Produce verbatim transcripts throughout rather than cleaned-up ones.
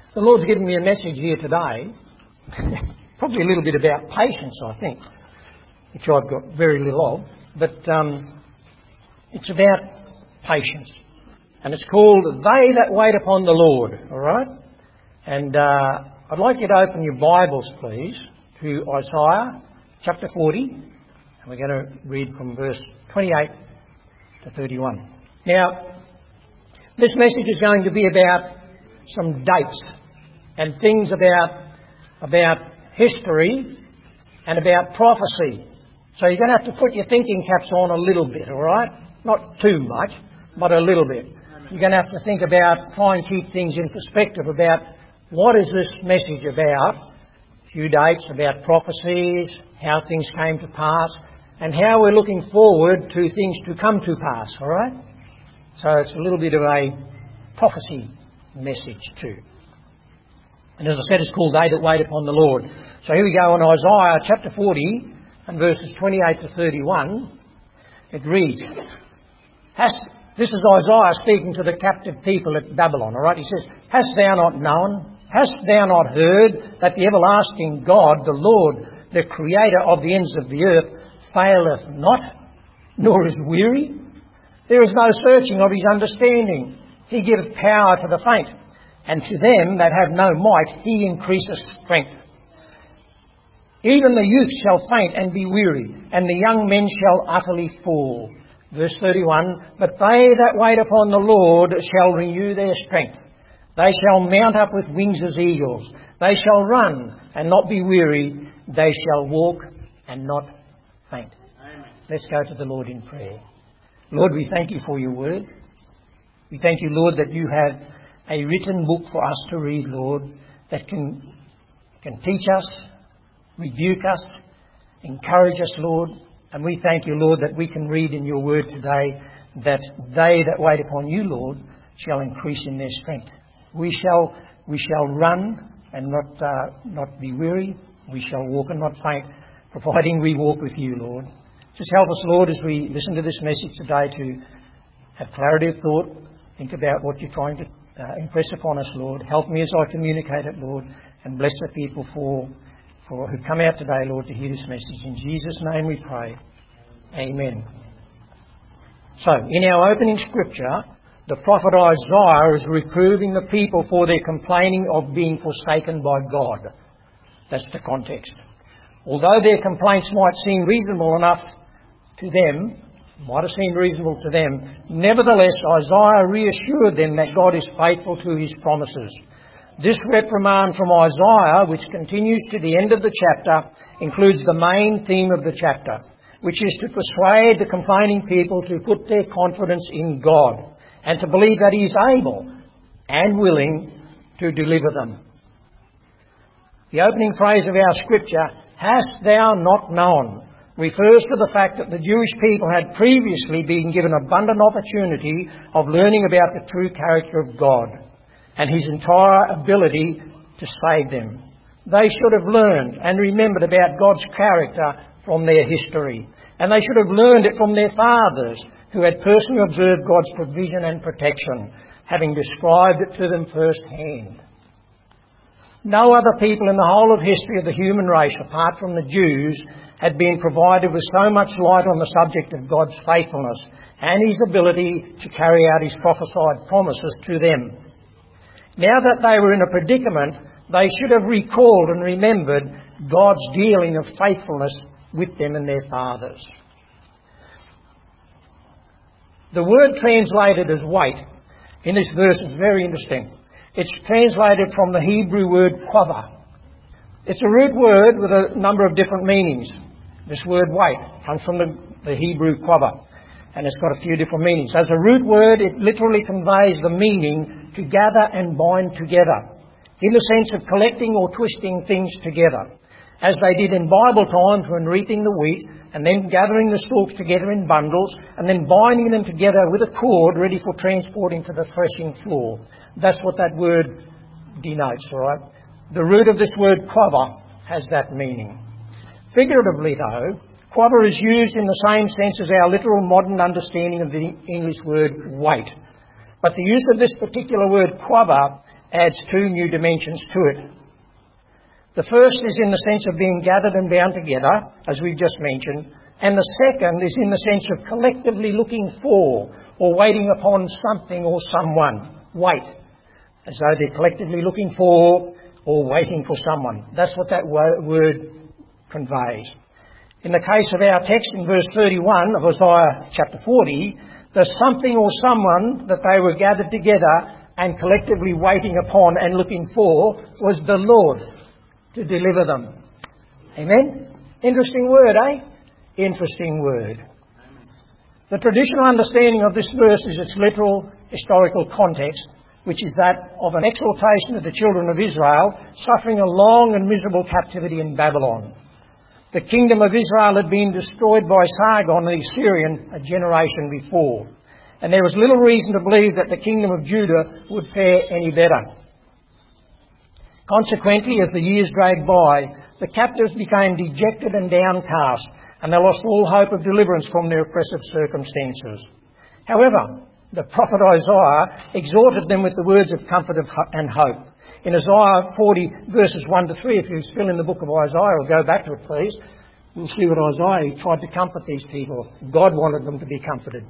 The Lord's given me a message here today, probably a little bit about patience, I think, which I've got very little of, but um, it's about patience. And it's called They That Wait Upon the Lord, all right? And uh, I'd like you to open your Bibles, please, to Isaiah chapter forty, and we're going to read from verse twenty-eight to thirty-one. Now, this message is going to be about some dates and things about about history and about prophecy. So you're going to have to put your thinking caps on a little bit, all right? Not too much, but a little bit. You're going to have to think about, try and keep things in perspective about what is this message about, a few dates about prophecies, how things came to pass, and how we're looking forward to things to come to pass, all right? So it's a little bit of a prophecy message too. And as I said, it's called They That Wait Upon the Lord. So here we go in Isaiah chapter forty and verses twenty-eight to thirty-one. It reads, Hast, this is Isaiah speaking to the captive people at Babylon, all right? He says, Hast thou not known? Hast thou not heard that the everlasting God, the Lord, the creator of the ends of the earth, faileth not, nor is weary? There is no searching of his understanding. He giveth power to the faint, and to them that have no might he increaseth strength. Even the youth shall faint and be weary, and the young men shall utterly fall. Verse thirty-one, But they that wait upon the Lord shall renew their strength. They shall mount up with wings as eagles. They shall run and not be weary. They shall walk and not faint. Amen. Let's go to the Lord in prayer. Lord, we thank you for your word. We thank you, Lord, that you have a written book for us to read, Lord, that can, can teach us, rebuke us, encourage us, Lord. And we thank you, Lord, that we can read in your word today that they that wait upon you, Lord, shall increase in their strength. We shall we shall run and not uh, not be weary. We shall walk and not faint, providing we walk with you, Lord. Just help us, Lord, as we listen to this message today to have clarity of thought, think about what you're trying to uh, impress upon us, Lord. Help me as I communicate it, Lord, and bless the people for, for who come out today, Lord, to hear this message. In Jesus' name we pray. Amen. So, in our opening scripture, the prophet Isaiah is reproving the people for their complaining of being forsaken by God. That's the context. Although their complaints might seem reasonable enough to them, might have seemed reasonable to them, nevertheless Isaiah reassured them that God is faithful to his promises. This reprimand from Isaiah, which continues to the end of the chapter, includes the main theme of the chapter, which is to persuade the complaining people to put their confidence in God and to believe that he is able and willing to deliver them. The opening phrase of our scripture, Hast thou not known, refers to the fact that the Jewish people had previously been given abundant opportunity of learning about the true character of God and his entire ability to save them. They should have learned and remembered about God's character from their history, and they should have learned it from their fathers who had personally observed God's provision and protection, having described it to them firsthand. No other people in the whole of history of the human race, apart from the Jews, had been provided with so much light on the subject of God's faithfulness and his ability to carry out his prophesied promises to them. Now that they were in a predicament, they should have recalled and remembered God's dealing of faithfulness with them and their fathers. The word translated as wait in this verse is very interesting. It's translated from the Hebrew word quava. It's a root word with a number of different meanings. This word wait comes from the, the Hebrew quava, and it's got a few different meanings. As a root word, it literally conveys the meaning to gather and bind together, in the sense of collecting or twisting things together, as they did in Bible times when reaping the wheat, and then gathering the stalks together in bundles, and then binding them together with a cord ready for transporting to the threshing floor. That's what that word denotes, all right? The root of this word quava has that meaning. Figuratively, though, quava is used in the same sense as our literal modern understanding of the English word wait. But the use of this particular word quava adds two new dimensions to it. The first is in the sense of being gathered and bound together, as we've just mentioned, and the second is in the sense of collectively looking for or waiting upon something or someone. Wait. As though they're collectively looking for or waiting for someone. That's what that word conveys. In the case of our text in verse thirty-one of Isaiah chapter forty, the something or someone that they were gathered together and collectively waiting upon and looking for was the Lord to deliver them. Amen? Interesting word, eh? Interesting word. The traditional understanding of this verse is its literal historical context, which is that of an exhortation of the children of Israel suffering a long and miserable captivity in Babylon. The kingdom of Israel had been destroyed by Sargon the Assyrian a generation before, and there was little reason to believe that the kingdom of Judah would fare any better. Consequently, as the years dragged by, the captives became dejected and downcast, and they lost all hope of deliverance from their oppressive circumstances. However, the prophet Isaiah exhorted them with the words of comfort and hope. In Isaiah forty, verses one to three, if you're still in the book of Isaiah, or go back to it, please, we'll see what Isaiah he tried to comfort these people. God wanted them to be comforted.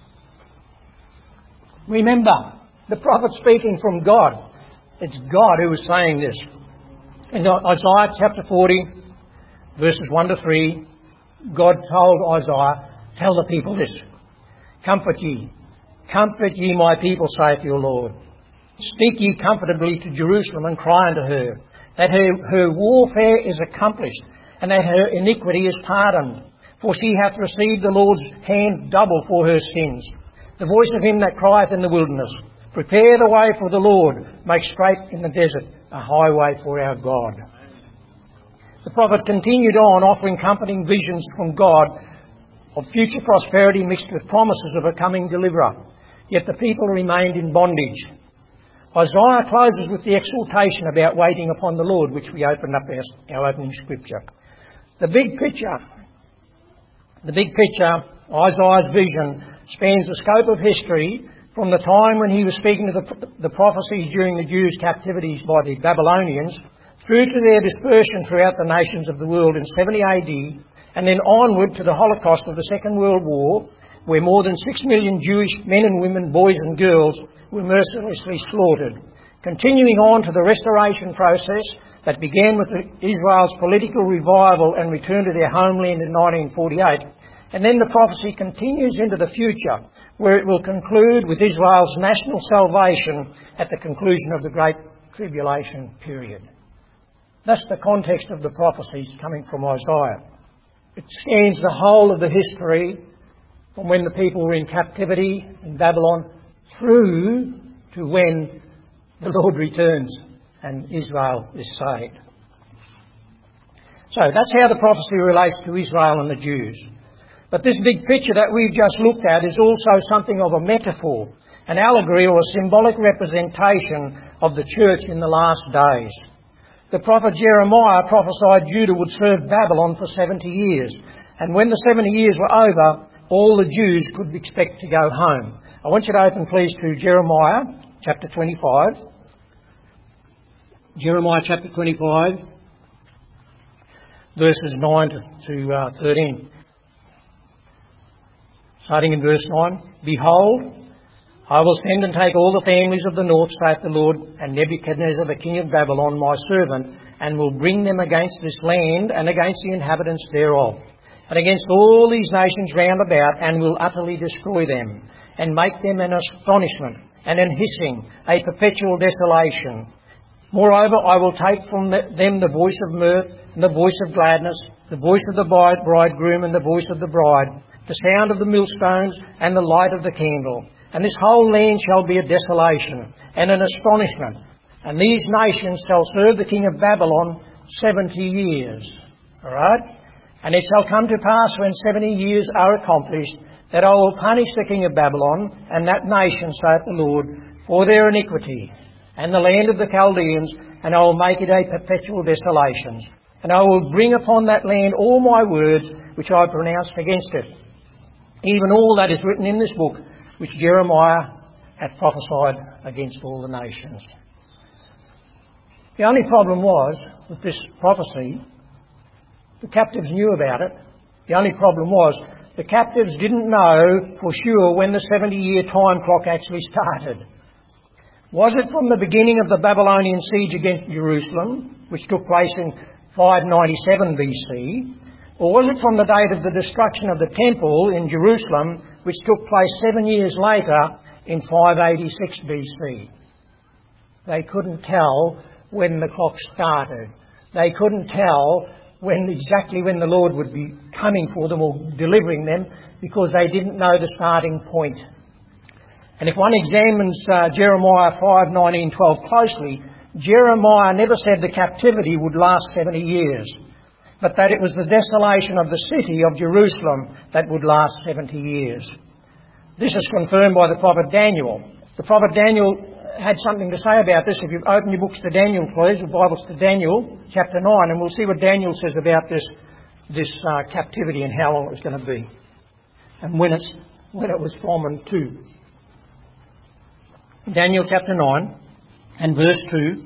Remember, the prophet speaking from God. It's God who was saying this. In Isaiah chapter forty, verses one to three, God told Isaiah, tell the people this, comfort ye, comfort ye my people, saith your Lord. Speak ye comfortably to Jerusalem and cry unto her, that her, her warfare is accomplished, and that her iniquity is pardoned. For she hath received the Lord's hand double for her sins. The voice of him that crieth in the wilderness, prepare the way for the Lord, make straight in the desert a highway for our God. The prophet continued on offering comforting visions from God of future prosperity mixed with promises of a coming deliverer. Yet the people remained in bondage. Isaiah closes with the exhortation about waiting upon the Lord, which we opened up our, our opening scripture. The big picture, the big picture, Isaiah's vision, spans the scope of history from the time when he was speaking to the, the prophecies during the Jews' captivities by the Babylonians through to their dispersion throughout the nations of the world in seventy A D, and then onward to the Holocaust of the Second World War, where more than six million Jewish men and women, boys and girls, were mercilessly slaughtered. Continuing on to the restoration process that began with Israel's political revival and return to their homeland in nineteen forty-eight, and then the prophecy continues into the future, where it will conclude with Israel's national salvation at the conclusion of the Great Tribulation period. That's the context of the prophecies coming from Isaiah. It scans the whole of the history from when the people were in captivity in Babylon through to when the Lord returns and Israel is saved. So that's how the prophecy relates to Israel and the Jews. But this big picture that we've just looked at is also something of a metaphor, an allegory or a symbolic representation of the church in the last days. The prophet Jeremiah prophesied Judah would serve Babylon for seventy years. And when the seventy years were over, all the Jews could expect to go home. I want you to open, please, to Jeremiah chapter twenty-five. Jeremiah chapter twenty-five, verses nine to uh, thirteen. Starting in verse nine. Behold, I will send and take all the families of the north, saith the Lord, and Nebuchadnezzar the king of Babylon, my servant, and will bring them against this land and against the inhabitants thereof, and against all these nations round about, and will utterly destroy them, and make them an astonishment, and an hissing, a perpetual desolation. Moreover, I will take from them the voice of mirth, and the voice of gladness, the voice of the bridegroom, and the voice of the bride, the sound of the millstones, and the light of the candle. And this whole land shall be a desolation, and an astonishment. And these nations shall serve the king of Babylon seventy years. All right? And it shall come to pass when seventy years are accomplished, that I will punish the king of Babylon and that nation, saith the Lord, for their iniquity, and the land of the Chaldeans, and I will make it a perpetual desolation. And I will bring upon that land all my words which I pronounced against it, even all that is written in this book, which Jeremiah hath prophesied against all the nations. The only problem was, with this prophecy, the captives knew about it. The only problem was, the captives didn't know for sure when the seventy-year time clock actually started. Was it from the beginning of the Babylonian siege against Jerusalem, which took place in five ninety-seven B C, or was it from the date of the destruction of the temple in Jerusalem, which took place seven years later in five eighty-six B C? They couldn't tell when the clock started. They couldn't tell when exactly when the Lord would be coming for them or delivering them, because they didn't know the starting point. And if one examines uh, Jeremiah five nineteen twelve closely, Jeremiah never said the captivity would last seventy years, but that it was the desolation of the city of Jerusalem that would last seventy years. This is confirmed by the prophet Daniel. The prophet Daniel had something to say about this. If you open your books to Daniel, please, the Bibles to Daniel, chapter nine, and we'll see what Daniel says about this this uh, captivity and how long it was going to be, and when it's when it was from and to. Daniel chapter nine and verse two.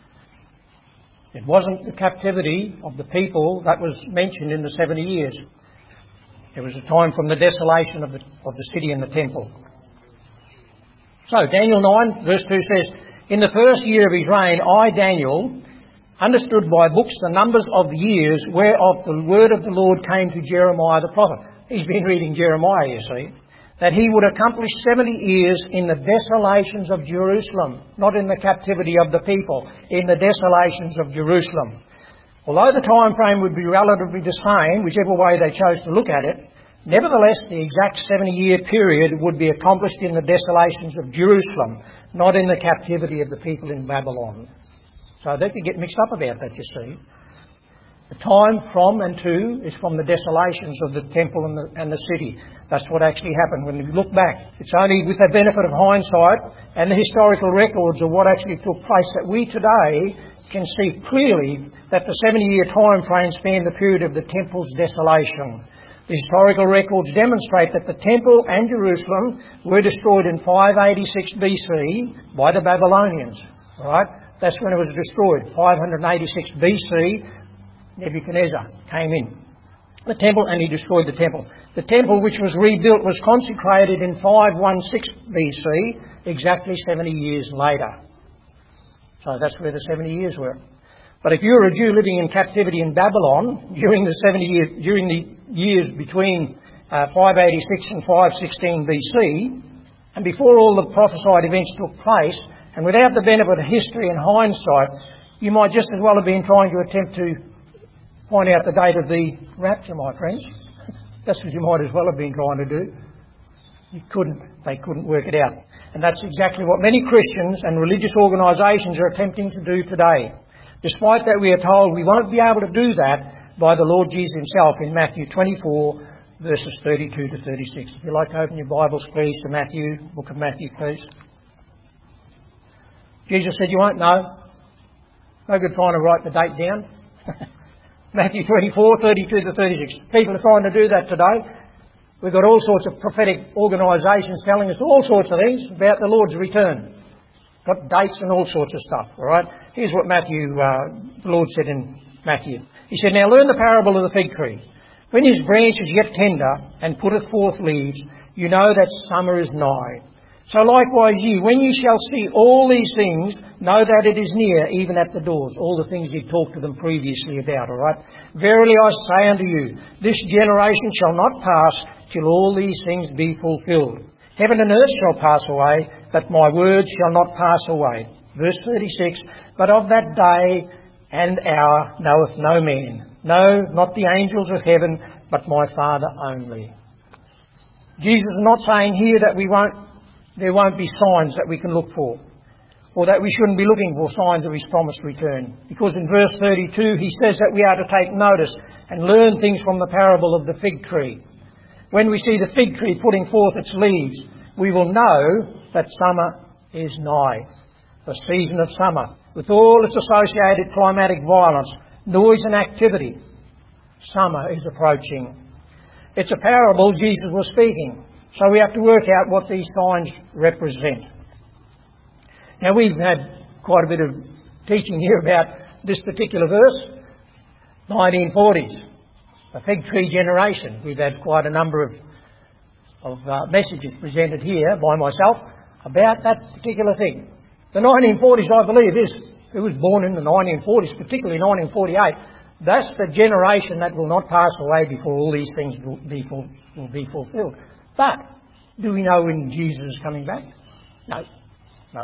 It wasn't the captivity of the people that was mentioned in the seventy years. It was a time from the desolation of the, of the city and the temple. So, Daniel nine, verse two says, "In the first year of his reign, I, Daniel, understood by books the numbers of the years whereof the word of the Lord came to Jeremiah the prophet." He's been reading Jeremiah, you see. "That he would accomplish seventy years in the desolations of Jerusalem," not in the captivity of the people, in the desolations of Jerusalem. Although the time frame would be relatively the same, whichever way they chose to look at it, nevertheless the exact seventy-year period would be accomplished in the desolations of Jerusalem, not in the captivity of the people in Babylon. So they could get mixed up about that, you see. The time from and to is from the desolations of the temple and the, and the city. That's what actually happened. When we look back, it's only with the benefit of hindsight and the historical records of what actually took place that we today can see clearly that the seventy-year time frame spanned the period of the temple's desolation. The historical records demonstrate that the temple and Jerusalem were destroyed in five eighty-six B C by the Babylonians. Right? That's when it was destroyed. five eighty-six B C, Nebuchadnezzar came in the temple and he destroyed the temple. The temple, which was rebuilt, was consecrated in five sixteen B C, exactly seventy years later. So that's where the seventy years were. But if you were a Jew living in captivity in Babylon during the seventy years, during the years between uh, five eighty-six and five sixteen B C, and before all the prophesied events took place, and without the benefit of history and hindsight, you might just as well have been trying to attempt to find out the date of the rapture, my friends. That's what you might as well have been trying to do. You couldn't. They couldn't work it out. And that's exactly what many Christians and religious organisations are attempting to do today. Despite that, we are told we won't be able to do that by the Lord Jesus himself in Matthew twenty-four, verses thirty-two to thirty-six. If you'd like to open your Bibles, please, to Matthew, book of Matthew, please. Jesus said, you won't know. No good trying to write the date down. Matthew twenty-four, thirty-two to thirty-six. People are trying to do that today. We've got all sorts of prophetic organisations telling us all sorts of things about the Lord's return. Got dates and all sorts of stuff, all right? Here's what Matthew, uh, the Lord said in Matthew. He said, "Now learn the parable of the fig tree. When his branch is yet tender and putteth forth leaves, you know that summer is nigh. So likewise ye, when ye shall see all these things, know that it is near, even at the doors." All the things he talked to them previously about, all right? "Verily I say unto you, this generation shall not pass till all these things be fulfilled. Heaven and earth shall pass away, but my words shall not pass away." Verse thirty-six, "But of that day and hour knoweth no man, no, not the angels of heaven, but my Father only." Jesus is not saying here that we won't, there won't be signs that we can look for, or that we shouldn't be looking for signs of his promised return. Because in verse thirty-two he says that we are to take notice and learn things from the parable of the fig tree. When we see the fig tree putting forth its leaves, we will know that summer is nigh. The season of summer, with all its associated climatic violence, noise and activity. Summer is approaching. It's a parable Jesus was speaking, so we have to work out what these signs represent. Now, we've had quite a bit of teaching here about this particular verse. nineteen forties, the fig tree generation. We've had quite a number of, of uh, messages presented here by myself about that particular thing. The nineteen forties, I believe, is who was born in the nineteen forties, particularly nineteen forty-eight. That's the generation that will not pass away before all these things will be, full, will be fulfilled. But do we know when Jesus is coming back? No. No.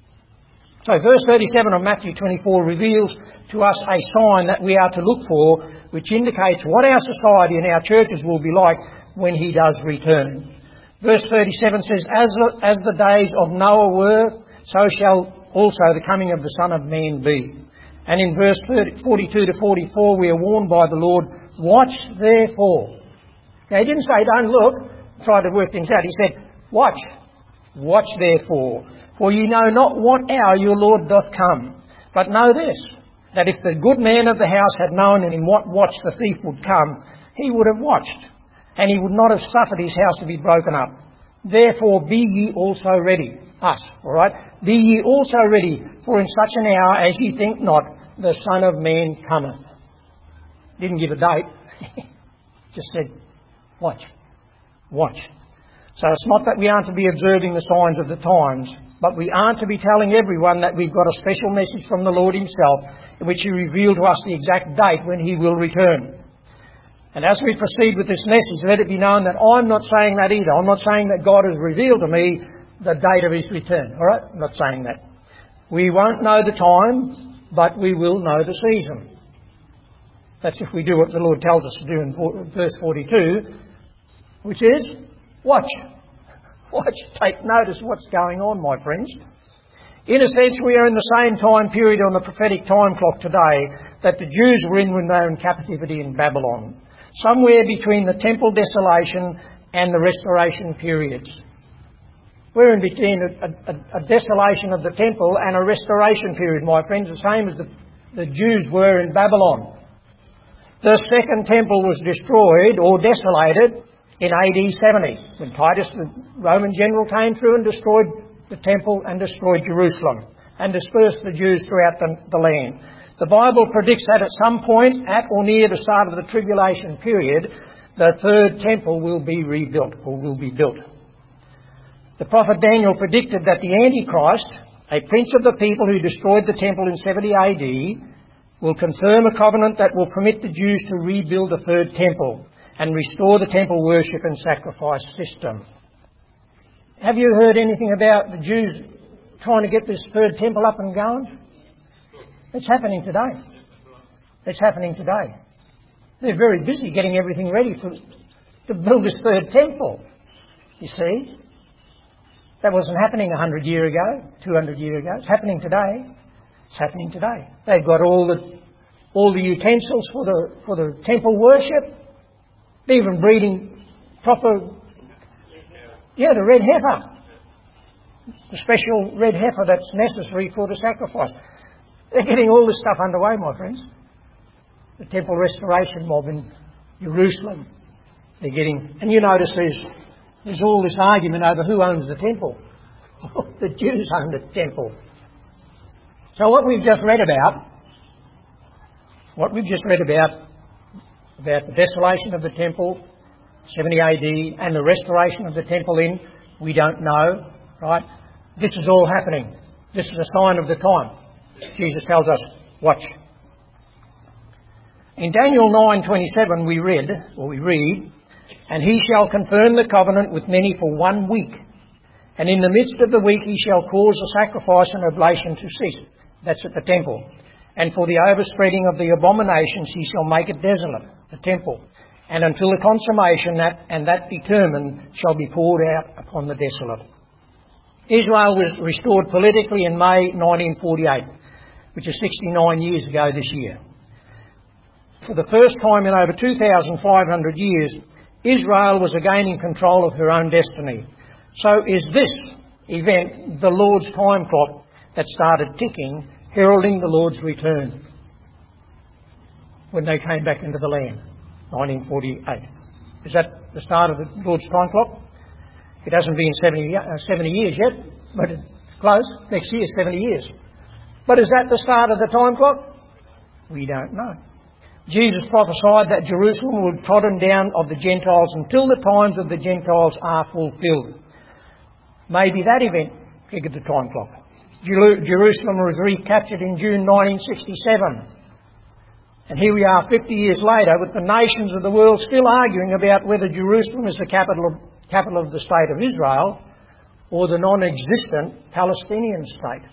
So verse thirty-seven of Matthew twenty-four reveals to us a sign that we are to look for, which indicates what our society and our churches will be like when he does return. Verse thirty-seven says, As the, as the days of Noah were, so shall also the coming of the Son of Man be. And in verse forty-two to forty-four, we are warned by the Lord, watch therefore. Now, he didn't say, don't look, try to work things out. He said, watch. Watch therefore. For ye know not what hour your Lord doth come. But know this, that if the good man of the house had known in what watch the thief would come, he would have watched, and he would not have suffered his house to be broken up. Therefore be ye also ready. Us, all right? Be ye also ready, for in such an hour as ye think not, the Son of Man cometh. Didn't give a date. Just said, watch. Watch. So it's not that we aren't to be observing the signs of the times, but we aren't to be telling everyone that we've got a special message from the Lord himself, in which he revealed to us the exact date when he will return. And as we proceed with this message, let it be known that I'm not saying that either. I'm not saying that God has revealed to me the date of his return. All right? I'm not saying that. We won't know the time, but we will know the season. That's if we do what the Lord tells us to do in verse forty-two, which is watch. Watch. Take notice of what's going on, my friends. In a sense, we are in the same time period on the prophetic time clock today that the Jews were in when they were in captivity in Babylon. Somewhere between the temple desolation and the restoration periods. We're in between a, a, a desolation of the temple and a restoration period, my friends, the same as the, the Jews were in Babylon. The second temple was destroyed or desolated in A D seventy, when Titus, the Roman general, came through and destroyed the temple and destroyed Jerusalem and dispersed the Jews throughout the, the land. The Bible predicts that at some point, at or near the start of the tribulation period, the third temple will be rebuilt or will be built. The prophet Daniel predicted that the Antichrist, a prince of the people who destroyed the temple in seventy A D, will confirm a covenant that will permit the Jews to rebuild the third temple and restore the temple worship and sacrifice system. Have you heard anything about the Jews trying to get this third temple up and going? It's happening today. It's happening today. They're very busy getting everything ready for, to build this third temple. You see? That wasn't happening a hundred years ago, two hundred years ago. It's happening today. It's happening today. They've got all the all the utensils for the for the temple worship. They're even breeding proper, yeah, the red heifer, the special red heifer that's necessary for the sacrifice. They're getting all this stuff underway, my friends. The temple restoration mob in Jerusalem. They're getting, and you notice there's there's all this argument over who owns the temple. The Jews own the temple. So what we've just read about, what we've just read about, about the desolation of the temple, seventy A D, and the restoration of the temple in, we don't know, right? This is all happening. This is a sign of the time. Jesus tells us, watch. In Daniel nine twenty-seven we read, or we read, and he shall confirm the covenant with many for one week. And in the midst of the week he shall cause the sacrifice and oblation to cease. That's at the temple. And for the overspreading of the abominations he shall make it desolate, the temple. And until the consummation that and that determined shall be poured out upon the desolate. Israel was restored politically in May nineteen forty-eight, which is sixty-nine years ago this year. For the first time in over two thousand five hundred years, Israel was again in control of her own destiny. So is this event the Lord's time clock that started ticking, heralding the Lord's return when they came back into the land, nineteen forty-eight. Is that the start of the Lord's time clock? It hasn't been seventy, uh, seventy years yet, but it's close. Next year, seventy years. But is that the start of the time clock? We don't know. Jesus prophesied that Jerusalem would be trodden down of the Gentiles until the times of the Gentiles are fulfilled. Maybe that event triggered the time clock. Jerusalem was recaptured in June nineteen sixty-seven. And here we are fifty years later with the nations of the world still arguing about whether Jerusalem is the capital of, capital of the state of Israel or the non-existent Palestinian state.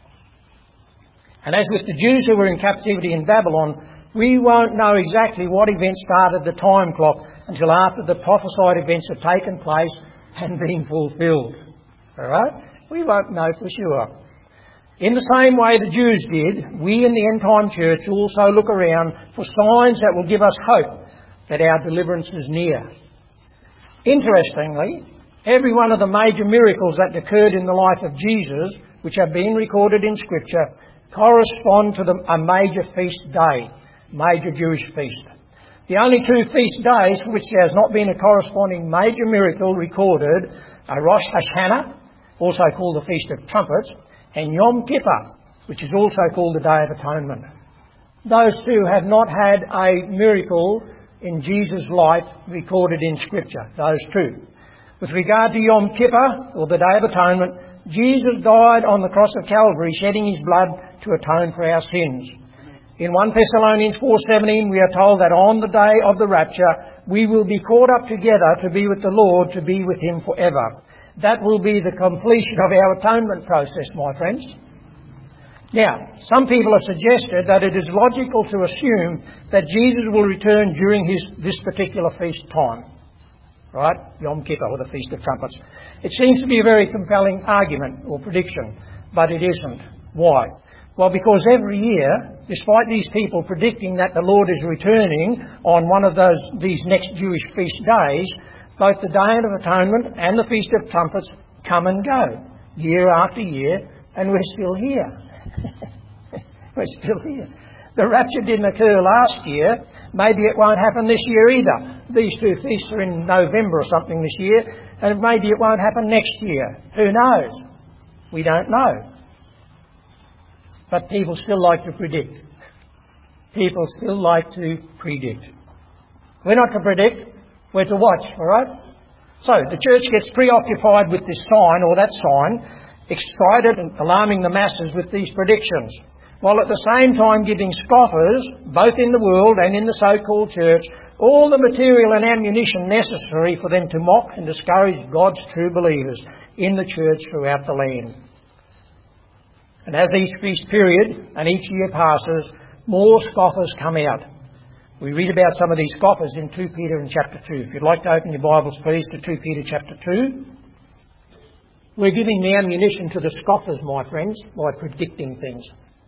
And as with the Jews who were in captivity in Babylon, we won't know exactly what event started the time clock until after the prophesied events have taken place and been fulfilled. All right? We won't know for sure. In the same way the Jews did, we in the end-time church also look around for signs that will give us hope that our deliverance is near. Interestingly, every one of the major miracles that occurred in the life of Jesus, which have been recorded in Scripture, correspond to the, a major feast day, major Jewish feast. The only two feast days for which there has not been a corresponding major miracle recorded are Rosh Hashanah, also called the Feast of Trumpets, and Yom Kippur, which is also called the Day of Atonement. Those two have not had a miracle in Jesus' life recorded in Scripture, those two. With regard to Yom Kippur, or the Day of Atonement, Jesus died on the cross of Calvary, shedding his blood to atone for our sins. In First Thessalonians four seventeen, we are told that on the day of the rapture, we will be caught up together to be with the Lord, to be with him forever. That will be the completion of our atonement process, my friends. Now, some people have suggested that it is logical to assume that Jesus will return during his, this particular feast time. Right? Yom Kippur, or the Feast of Trumpets. It seems to be a very compelling argument or prediction, but it isn't. Why? Well, because every year, despite these people predicting that the Lord is returning on one of those these next Jewish feast days, both the Day of Atonement and the Feast of Trumpets come and go, year after year, and we're still here. We're still here. The rapture didn't occur last year. Maybe it won't happen this year either. These two feasts are in November or something this year, and maybe it won't happen next year. Who knows? We don't know. But people still like to predict. People still like to predict. We're not to predict. We're to watch, all right? So the church gets preoccupied with this sign or that sign, excited and alarming the masses with these predictions, while at the same time giving scoffers, both in the world and in the so-called church, all the material and ammunition necessary for them to mock and discourage God's true believers in the church throughout the land. And as each feast period and each year passes, more scoffers come out. We read about some of these scoffers in Second Peter in chapter two. If you'd like to open your Bibles, please, to Second Peter chapter two. We're giving the ammunition to the scoffers, my friends, by predicting things.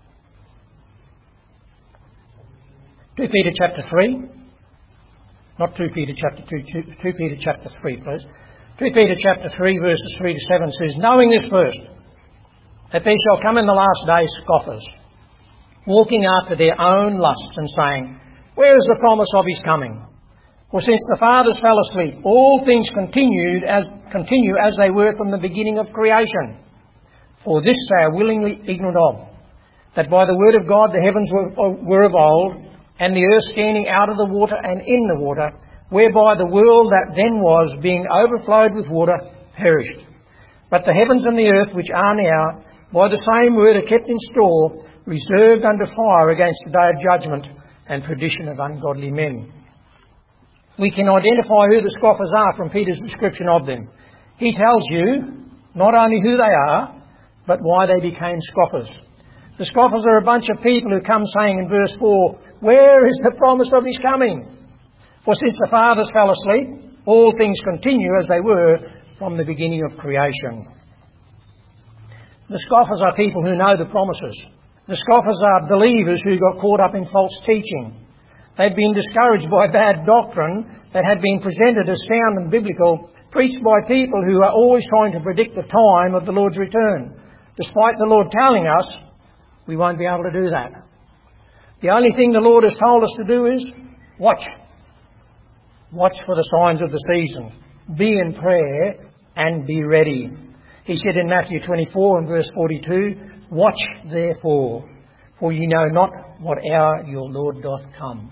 Second Peter chapter three. Not Second Peter chapter two, Second Peter chapter three, please. Second Peter chapter three, verses three to seven says, "Knowing this first, that there shall come in the last days scoffers, walking after their own lusts and saying, Where is the promise of his coming? For since the fathers fell asleep, all things continued as, continue as they were from the beginning of creation. For this they are willingly ignorant of, that by the word of God the heavens were, were of old, and the earth standing out of the water and in the water, whereby the world that then was, being overflowed with water, perished. But the heavens and the earth which are now, by the same word are kept in store, reserved under fire against the day of judgment and perdition of ungodly men." We can identify who the scoffers are from Peter's description of them. He tells you not only who they are, but why they became scoffers. The scoffers are a bunch of people who come saying in verse four, "Where is the promise of his coming? For since the fathers fell asleep, all things continue as they were from the beginning of creation." The scoffers are people who know the promises. The scoffers are believers who got caught up in false teaching. They'd been discouraged by bad doctrine that had been presented as sound and biblical, preached by people who are always trying to predict the time of the Lord's return, despite the Lord telling us we won't be able to do that. The only thing the Lord has told us to do is watch. Watch for the signs of the season. Be in prayer and be ready. He said in Matthew twenty-four and verse forty-two, Watch therefore, for ye know not what hour your Lord doth come.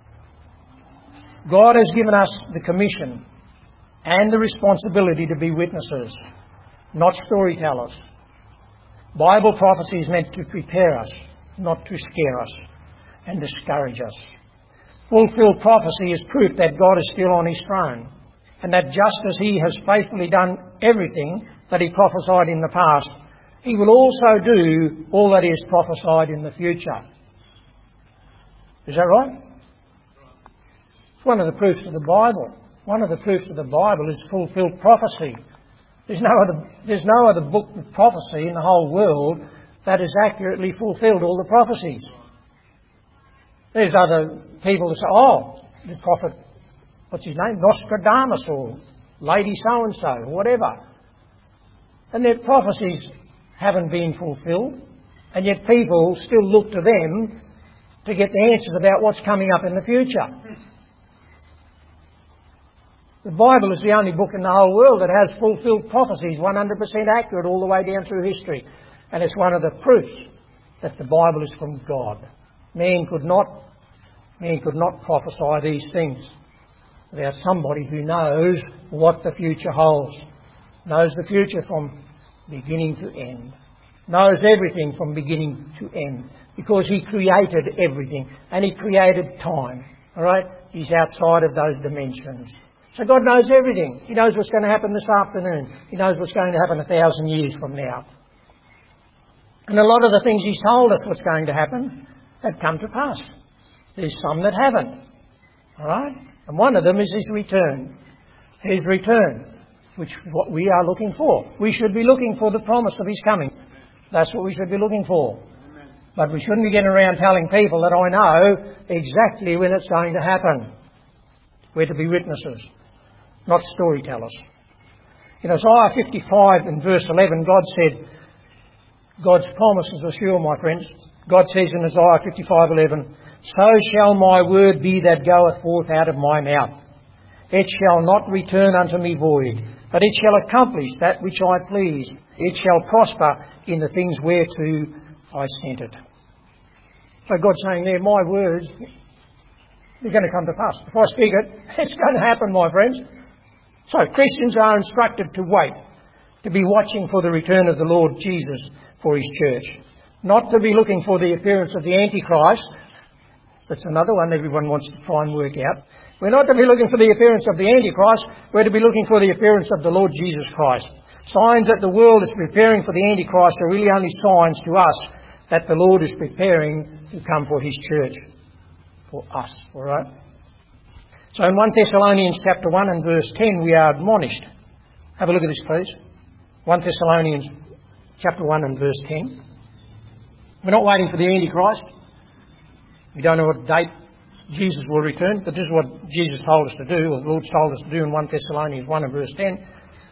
God has given us the commission and the responsibility to be witnesses, not storytellers. Bible prophecy is meant to prepare us, not to scare us and discourage us. Fulfilled prophecy is proof that God is still on his throne, and that just as he has faithfully done everything that he prophesied in the past, he will also do all that is prophesied in the future. Is that right? It's one of the proofs of the Bible. One of the proofs of the Bible is fulfilled prophecy. There's no other, there's no other book of prophecy in the whole world that has accurately fulfilled all the prophecies. There's other people who say, oh, the prophet, what's his name? Nostradamus or Lady so-and-so or whatever. And their prophecies haven't been fulfilled, and yet people still look to them to get the answers about what's coming up in the future. The Bible is the only book in the whole world that has fulfilled prophecies, one hundred percent accurate all the way down through history. And it's one of the proofs that the Bible is from God. Man could not, man could not prophesy these things without somebody who knows what the future holds, knows the future from beginning to end, knows everything from beginning to end, because he created everything, and he created time. All right? He's outside of those dimensions. So God knows everything. He knows what's going to happen this afternoon. He knows what's going to happen a thousand years from now. And a lot of the things he's told us what's going to happen have come to pass. There's some that haven't. All right? And one of them is his return. His return, which is what we are looking for. We should be looking for the promise of his coming. That's what we should be looking for. But we shouldn't be getting around telling people that I know exactly when it's going to happen. We're to be witnesses, not storytellers. In Isaiah fifty-five and verse eleven, God said, God's promises are sure, my friends. God says in Isaiah fifty-five eleven, so shall my word be that goeth forth out of my mouth. It shall not return unto me void, but it shall accomplish that which I please. It shall prosper in the things whereto I sent it. So God's saying there, my words, they're going to come to pass. If I speak it, it's going to happen, my friends. So Christians are instructed to wait, to be watching for the return of the Lord Jesus for his church. Not to be looking for the appearance of the Antichrist. That's another one everyone wants to try and work out. We're not to be looking for the appearance of the Antichrist. We're to be looking for the appearance of the Lord Jesus Christ. Signs that the world is preparing for the Antichrist are really only signs to us that the Lord is preparing to come for his church. For us, all right? So in First Thessalonians chapter one and verse ten, we are admonished. Have a look at this, please. First Thessalonians chapter one and verse ten. We're not waiting for the Antichrist. We don't know what date Jesus will return, but this is what Jesus told us to do, or the Lord's told us to do in First Thessalonians one and verse ten.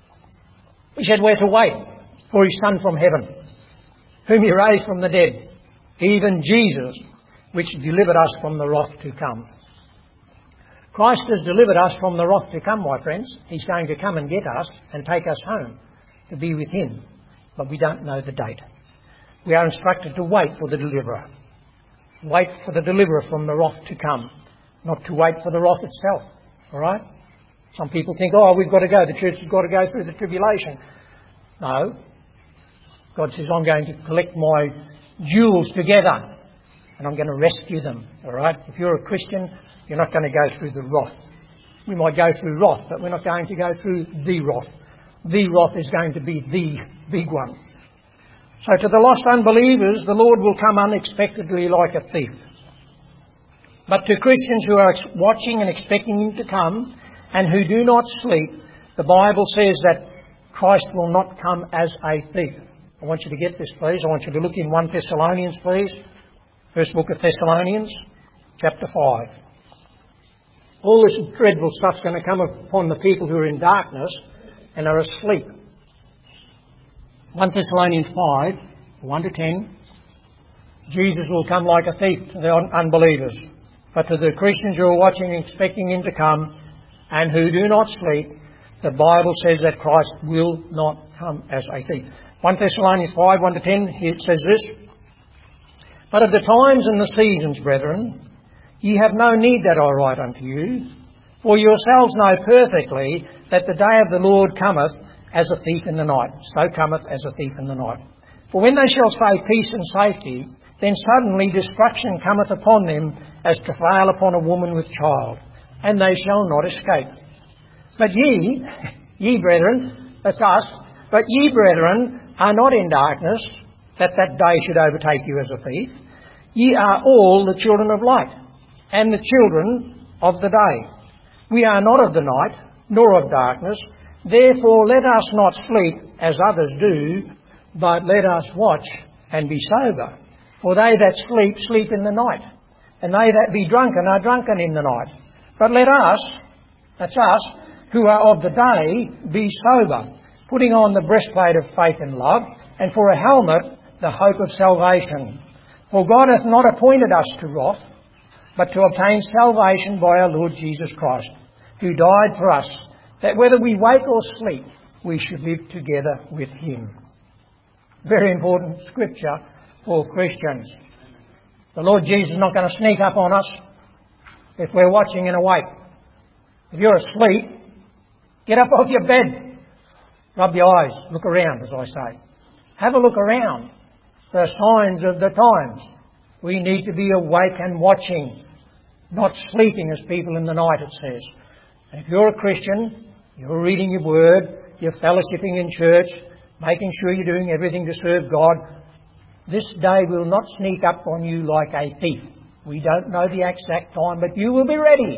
He said we're to wait for his Son from heaven, whom he raised from the dead, even Jesus, which delivered us from the wrath to come. Christ has delivered us from the wrath to come, my friends. He's going to come and get us and take us home to be with him. But we don't know the date. We are instructed to wait for the deliverer. Wait for the deliverer from the wrath to come. Not to wait for the wrath itself. All right? Some people think, oh, we've got to go. The church has got to go through the tribulation. No. God says, I'm going to collect my jewels together and I'm going to rescue them. All right? If you're a Christian, you're not going to go through the wrath. We might go through wrath, but we're not going to go through the wrath. The wrath is going to be the big one. So to the lost unbelievers, the Lord will come unexpectedly like a thief. But to Christians who are watching and expecting him to come and who do not sleep, the Bible says that Christ will not come as a thief. I want you to get this, please. I want you to look in First Thessalonians, please. First book of Thessalonians, chapter five. All this dreadful stuff's going to come upon the people who are in darkness and are asleep. First Thessalonians five, one to ten. Jesus will come like a thief to the unbelievers. But to the Christians who are watching and expecting him to come and who do not sleep, the Bible says that Christ will not come as a thief. First Thessalonians five, one to ten, it says this: But of the times and the seasons, brethren, ye have no need that I write unto you, for yourselves know perfectly that the day of the Lord cometh as a thief in the night. So cometh as a thief in the night. For when they shall say peace and safety, then suddenly destruction cometh upon them as travail upon a woman with child, and they shall not escape. But ye, ye brethren, that's us, but ye brethren are not in darkness, that that day should overtake you as a thief. Ye are all the children of light, and the children of the day. We are not of the night, nor of darkness. Therefore let us not sleep as others do, but let us watch and be sober. For they that sleep, sleep in the night, and they that be drunken are drunken in the night. But let us, that's us, who are of the day, be sober, putting on the breastplate of faith and love, and for a helmet the hope of salvation. For God hath not appointed us to wrath, but to obtain salvation by our Lord Jesus Christ, who died for us, that whether we wake or sleep, we should live together with him. Very important scripture for Christians. The Lord Jesus is not going to sneak up on us if we're watching and awake. If you're asleep, get up off your bed, rub your eyes, look around, as I say. Have a look around. The signs of the times. We need to be awake and watching, not sleeping as people in the night, it says. And if you're a Christian, you're reading your word, you're fellowshipping in church, making sure you're doing everything to serve God, this day will not sneak up on you like a thief. We don't know the exact time, but you will be ready.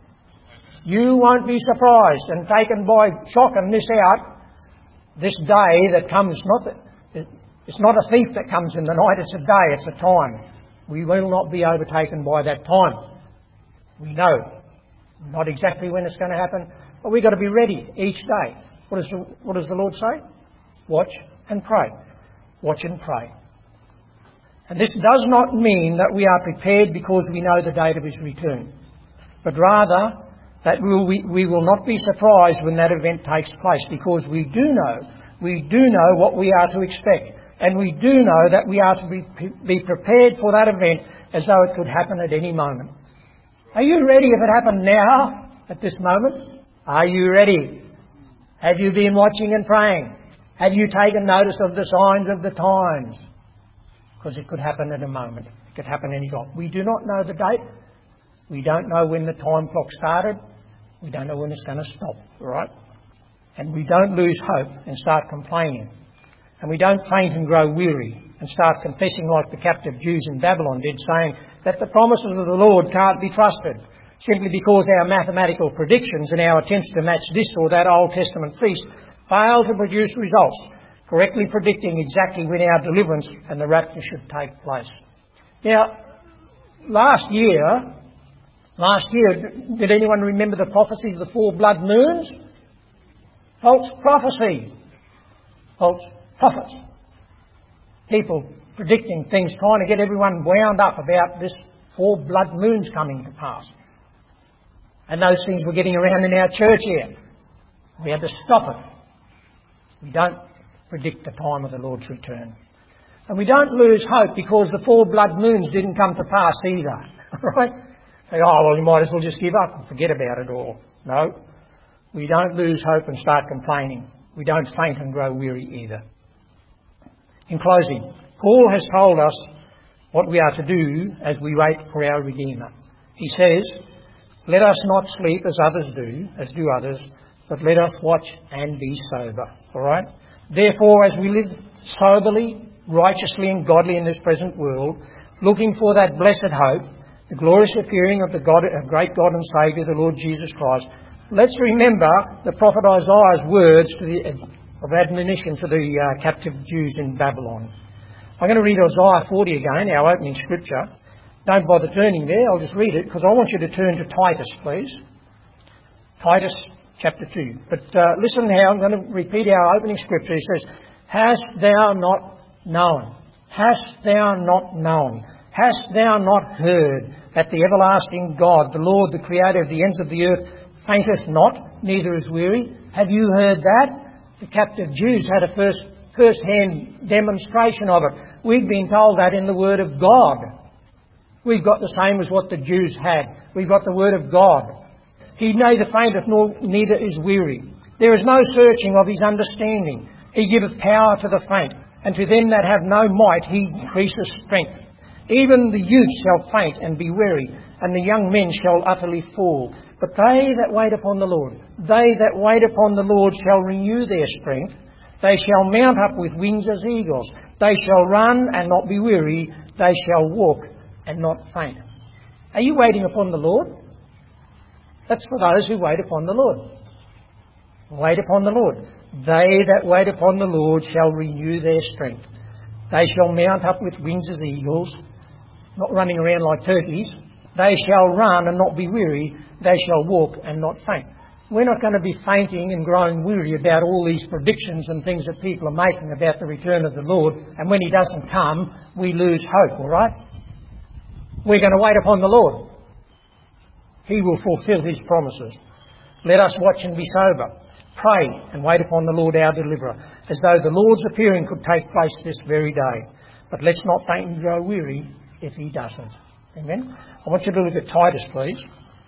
You won't be surprised and taken by shock and miss out this day that comes. Not that, it's not a thief that comes in the night, it's a day, it's a time. We will not be overtaken by that time. We know not exactly when it's going to happen, but we've got to be ready each day. What, is the, what does the Lord say? Watch and pray. Watch and pray. And this does not mean that we are prepared because we know the date of his return, but rather that we will, we, we will not be surprised when that event takes place, because we do know, we do know what we are to expect, and we do know that we are to be, be prepared for that event as though it could happen at any moment. Are you ready if it happened now, at this moment? Are you ready? Have you been watching and praying? Have you taken notice of the signs of the times? Because it could happen at a moment. It could happen any time. We do not know the date. We don't know when the time clock started. We don't know when it's going to stop, all right? And we don't lose hope and start complaining. And we don't faint and grow weary and start confessing like the captive Jews in Babylon did, saying that the promises of the Lord can't be trusted simply because our mathematical predictions and our attempts to match this or that Old Testament feast fail to produce results, correctly predicting exactly when our deliverance and the rapture should take place. Now, last year, last year, did anyone remember the prophecy of the four blood moons? False prophecy. False prophets. People predicting things, trying to get everyone wound up about this four blood moons coming to pass. And those things were getting around in our church here. We had to stop it. We don't predict the time of the Lord's return. And we don't lose hope because the four blood moons didn't come to pass either. Right? Say, oh, well, you might as well just give up and forget about it all. No. We don't lose hope and start complaining. We don't faint and grow weary either. In closing, Paul has told us what we are to do as we wait for our Redeemer. He says, let us not sleep as others do, as do others, but let us watch and be sober. All right? Therefore, as we live soberly, righteously and godly in this present world, looking for that blessed hope, the glorious appearing of the God, of great God and Saviour, the Lord Jesus Christ, let's remember the prophet Isaiah's words to the, of admonition to the uh, captive Jews in Babylon. I'm going to read Isaiah forty again, our opening scripture. Don't bother turning there, I'll just read it, because I want you to turn to Titus, please. Titus chapter two. But uh, listen now, I'm going to repeat our opening scripture. It says, hast thou not known? Hast thou not known? Hast thou not heard that the everlasting God, the Lord, the Creator of the ends of the earth, fainteth not, neither is weary? Have you heard that? The captive Jews had a first first-hand demonstration of it. We've been told that in the Word of God. We've got the same as what the Jews had. We've got the Word of God. He neither fainteth nor neither is weary. There is no searching of his understanding. He giveth power to the faint, and to them that have no might he increaseth strength. Even the youth shall faint and be weary, and the young men shall utterly fall. But they that wait upon the Lord, they that wait upon the Lord shall renew their strength. They shall mount up with wings as eagles. They shall run and not be weary. They shall walk and not faint. Are you waiting upon the Lord? That's for those who wait upon the Lord. Wait upon the Lord. They that wait upon the Lord shall renew their strength. They shall mount up with wings as eagles, not running around like turkeys. They shall run and not be weary. They shall walk and not faint. We're not going to be fainting and growing weary about all these predictions and things that people are making about the return of the Lord. And when he doesn't come, we lose hope, all right? We're going to wait upon the Lord. He will fulfill his promises. Let us watch and be sober. Pray and wait upon the Lord our deliverer, as though the Lord's appearing could take place this very day. But let's not faint and grow weary if he doesn't. Amen? I want you to look at Titus, please.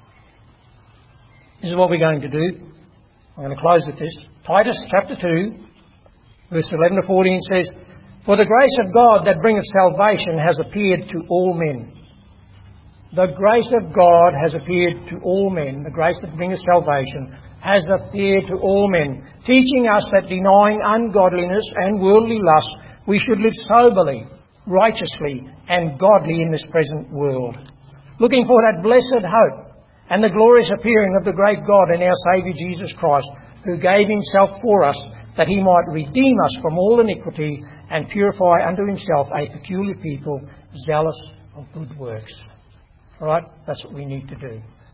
This is what we're going to do. I'm going to close with this. Titus chapter two, verse eleven to fourteen says, For the grace of God that bringeth salvation has appeared to all men. The grace of God has appeared to all men. The grace that bringeth salvation has appeared to all men, teaching us that denying ungodliness and worldly lust, we should live soberly, righteously and godly in this present world, looking for that blessed hope and the glorious appearing of the great God and our Saviour Jesus Christ, who gave himself for us, that he might redeem us from all iniquity and purify unto himself a peculiar people, zealous of good works. All right? That's what we need to do.